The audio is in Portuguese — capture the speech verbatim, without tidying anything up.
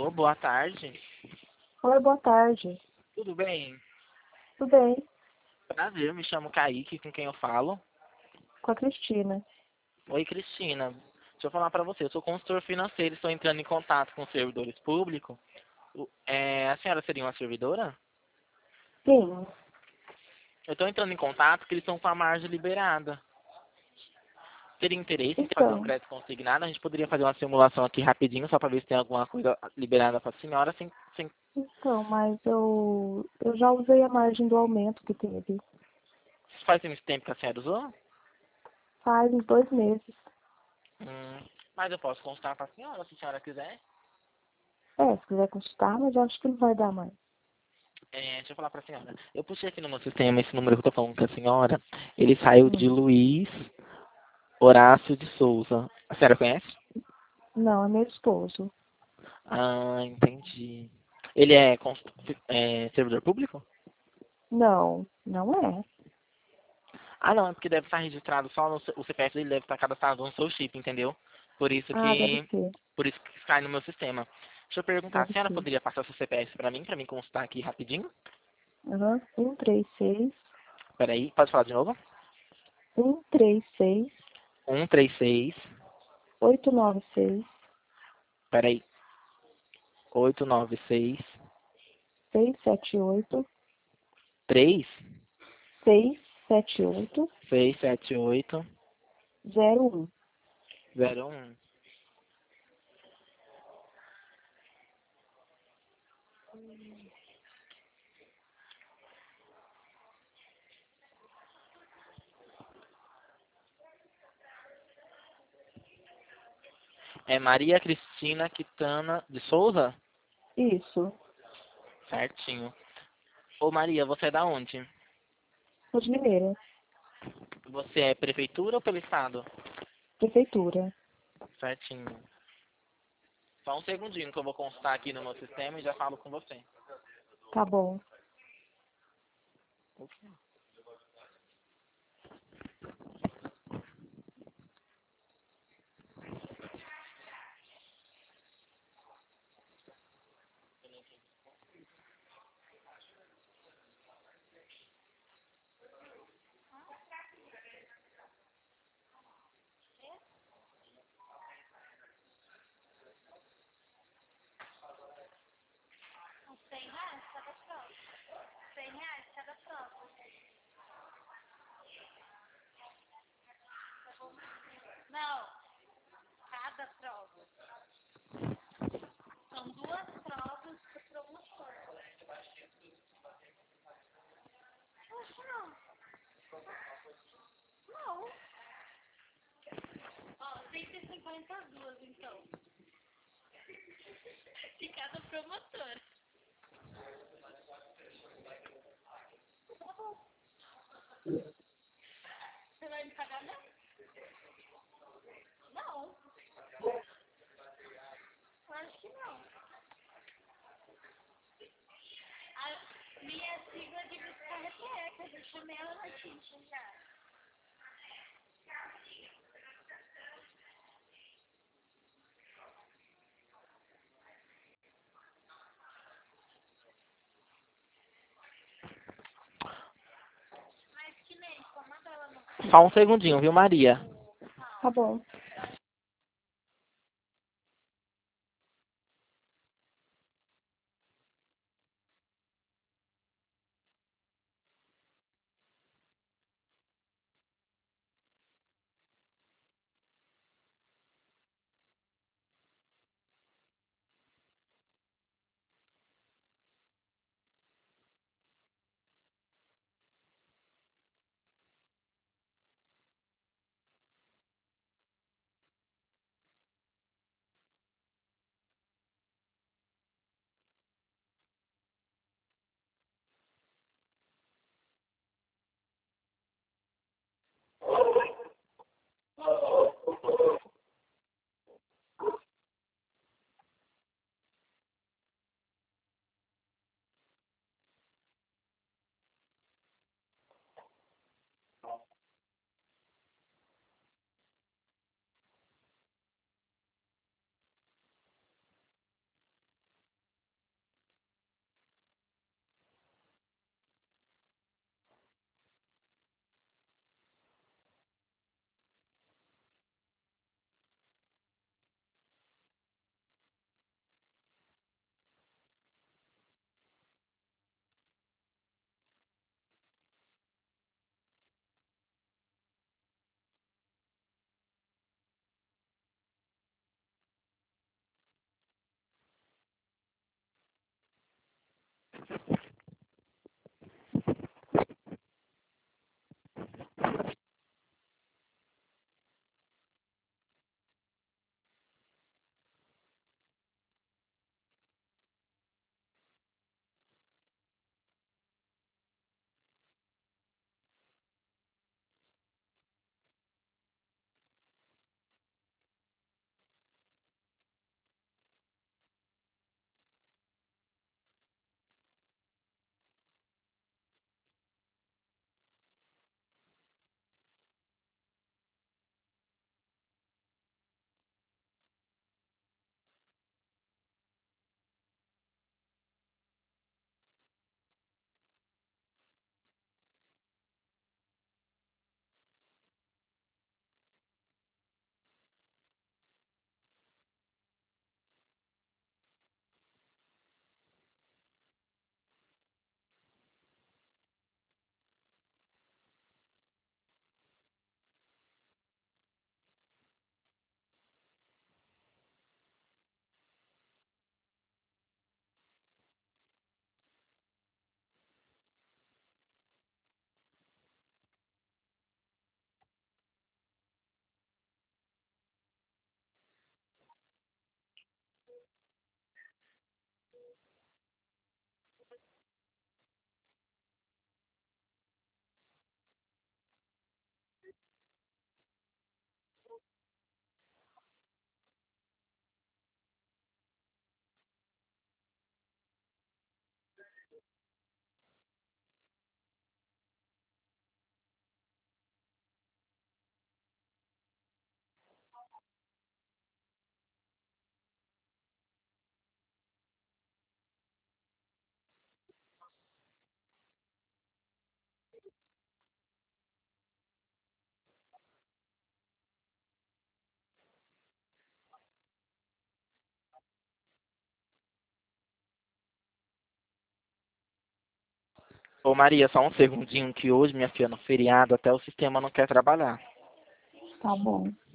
Alô, boa tarde. Oi, boa tarde. Tudo bem? Tudo bem? Prazer, me chamo Kaique, com quem eu falo. Com a Cristina. Oi, Cristina. Deixa eu falar pra você, eu sou consultor financeiro, estou entrando em contato com servidores públicos. O- É, a senhora seria uma servidora? Sim. Eu estou entrando em contato porque eles estão com a margem liberada. Teria interesse em fazer um Então, crédito consignado? A gente poderia fazer uma simulação aqui rapidinho, só para ver se tem alguma coisa liberada para a senhora, sem, sem... então, mas eu, eu já usei a margem do aumento que teve. Faz muito tempo que a senhora usou? Faz uns dois meses. Hum, mas eu posso constar para a senhora, se a senhora quiser. É, se quiser consultar, mas eu acho que não vai dar mais. É, deixa eu falar pra senhora. Eu puxei aqui no meu sistema esse número que eu tô falando com a senhora. Ele saiu de Hum. Luiz Horácio de Souza. A senhora conhece? Não, é meu esposo. Ah, entendi. Ele é, cons- é servidor público? Não, não é. Ah, não, é porque deve estar registrado só no C- o C P F dele deve estar cadastrado no seu chip, entendeu? Por isso Ah, deve que ser. por isso que cai no meu sistema. Deixa eu perguntar, a Deve senhora ser. poderia passar seu C P F pra mim, pra mim consultar aqui rapidinho? Aham. Um, três, seis. Peraí, pode falar de novo? Um, três, seis. Um, três, seis. Oito, nove, seis. Peraí. Oito, nove, seis. Seis, sete, oito. Três. Seis, sete, oito. Seis, sete, oito, Zero, um. zero, um. É Maria Cristina Quitana de Souza? Isso. Certinho. Ô Maria, você é da onde? Sou de Limeira. Você é prefeitura ou pelo estado? Prefeitura. Certinho. Só um segundinho que eu vou constar aqui no meu sistema e já falo com você. Tá bom. Só um segundinho, viu, Maria? Tá bom. Ô Maria, só um segundinho que hoje, minha filha, no feriado, até o sistema não quer trabalhar. Tá bom.